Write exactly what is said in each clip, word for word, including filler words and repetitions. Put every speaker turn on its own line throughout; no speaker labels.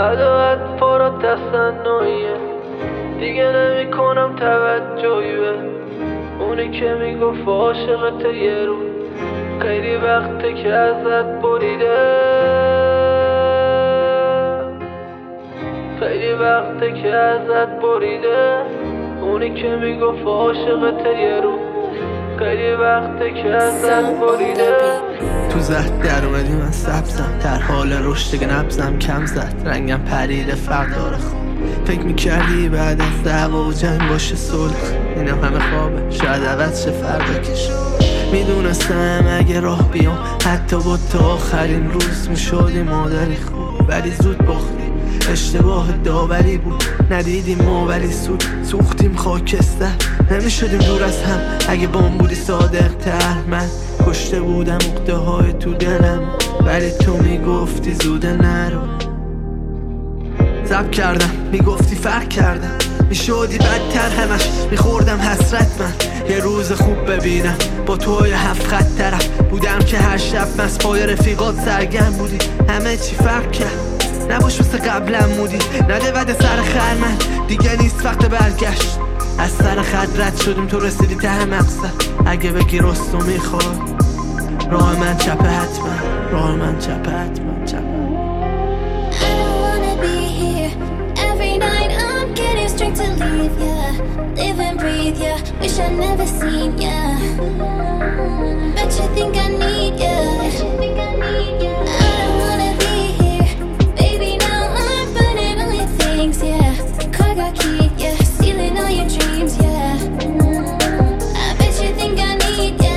عدالت پر از تصنعیه، دیگه نمی کنم توجهی به اونی که میگفت عاشقت یه رو. خیلی وقته که ازت بریده، خیلی وقته که ازت بریده اونی که میگفت عاشقت یه رو. خیلی وقته که ازت بریده.
تو زهد در اومدی من سبزم، در حال رشد دیگه نبزم کم زد، رنگم پریده فرق داره. خوب فکر میکردی بعد از دعوا و جنگ باشه صلح، اینا همه خوابه شاید عوض شه فردا کش. میدونستم اگه راه بیام حتی با تا آخرین روز میشدی مادری خوب، ولی زود باختی. اشتباه داوری بود ندیدیم ما ولی سود سوختیم خاکستر. نمیشدیم دور از هم اگه بام بودی صادق تر. من کشته بودم عقده های تو دلم ولی تو میگفتی زوده نرو. زب کردم میگفتی فرق کردم، میشدی بدتر همش میخوردم حسرت. من یه روز خوب ببینم با توی هفت خط طرف بودم که هر شب مسپای رفیقات سرگرم بودی. همه چی فرق کرد نباش مثل قبلم مودی، نده وده سر خر من دیگه نیست وقت برگشت. از سر خط رد شدیم تو رسیدی ته مقصد. اگه بگی رستو میخواد راه من چپه حتما، راه من چپه حتما چپه.
I don't wanna be here. Every night I'm getting straight to leave ya. Live and breathe ya. Wish I'd never seen ya. Bet you think I need ya. I don't wanna be here. Baby now I'm burning all your things, yeah. Car got keyed, yeah. Stealing all your dreams, yeah. I bet you think I need ya.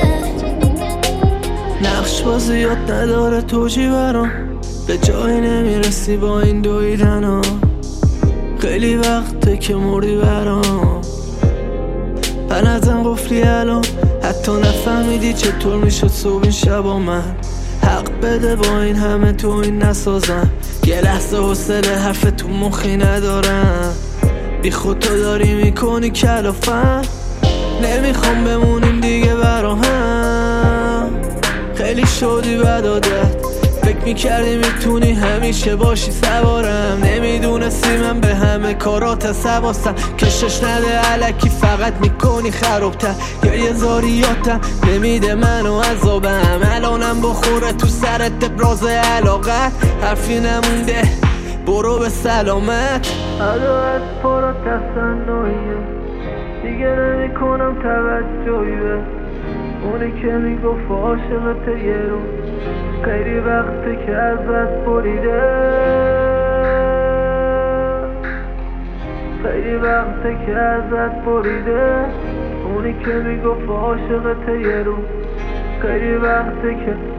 نقش بازی یاد نداره توجی برام، به جایی نمیرسی با این دویدن ها. خیلی وقته که مردی برام، من ازم قفلی الان حتی نفهمیدی چطور میشد صبح این شبا. من حق بده با این همه تو این نسازم، یه لحظه حوصله حرف تو مخی ندارم. بی خود تو داری میکنی کلافم، نمیخوام بمونیم دیگه برا هم. خیلی شدی بد عادت، فکر میکردی میتونی همیشه باشی سوارم. نمیدونستی من به همه کارات سواستم، کشش نده علکی فقط میکنی خرابتر. گریه زاریاتم نمیده منو عذابم، الانم بخوره تو سرت ابراز علاقت. حرفی نمونده برو به سلامت.
عدالت پر از تصنعیه، دیگه نمی کنم توجهی به اونی که میگفت عاشقت یه رو. خیلی وقته که ازت بریده، خیلی وقته که ازت بریده اونی که میگفت عاشقت یه رو. خیلی وقته که